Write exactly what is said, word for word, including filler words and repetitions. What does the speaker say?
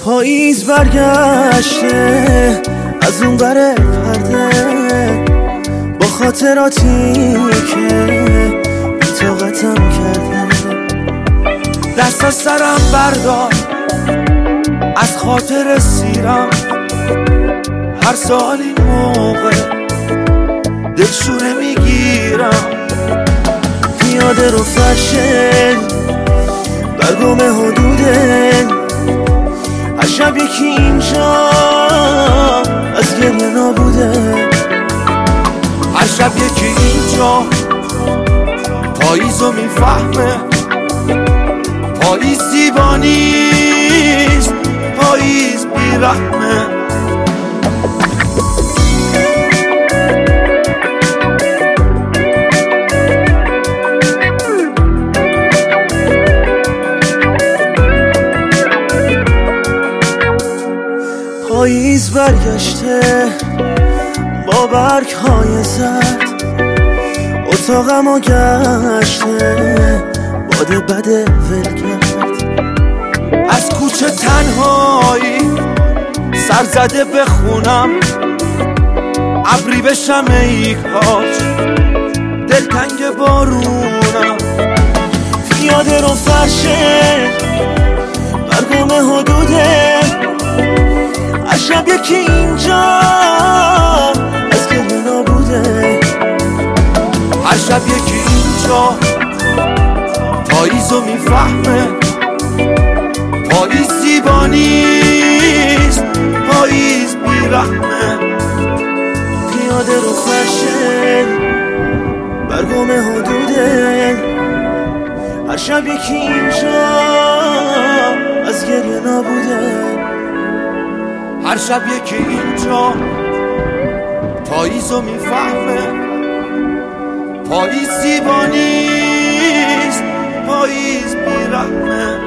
پاییز برگشته از اون ور پرده، با خاطراتی که بی‌طاقتم کرده. دست از سرم بردار از خاطر سیرم، هر سال این موقع دلشوره میگیرم. پیاده رو فرشه برگم حدوده، هر شب یکی اینجا از گریه نابوده. هر شب یکی اینجا پاییزو میفهمه، پاییز دیوانیست، پاییز بیرحمه. پاییز برگشته با برگ های زرد، اتاقمو گشته باد بده ول کرد. از کوچه تنهایی سر زده بخونم، ابری بشم ای کاش دلتنگ بارونم. پیاده رو فرشه برگم حدوده، هر شب یکی اینجا از گریه نابوده. هر شب یکی اینجا پاییزو میفهمه، پاییز دیوانیست، پاییز بیرحمه. پیاده رو فرشه برگم حدوده، هر شب یکی اینجا از گریه نابوده. هر شب یکی اینجا پاییزو میفهمه، پاییز دیوانیست، پاییز بیرحمه.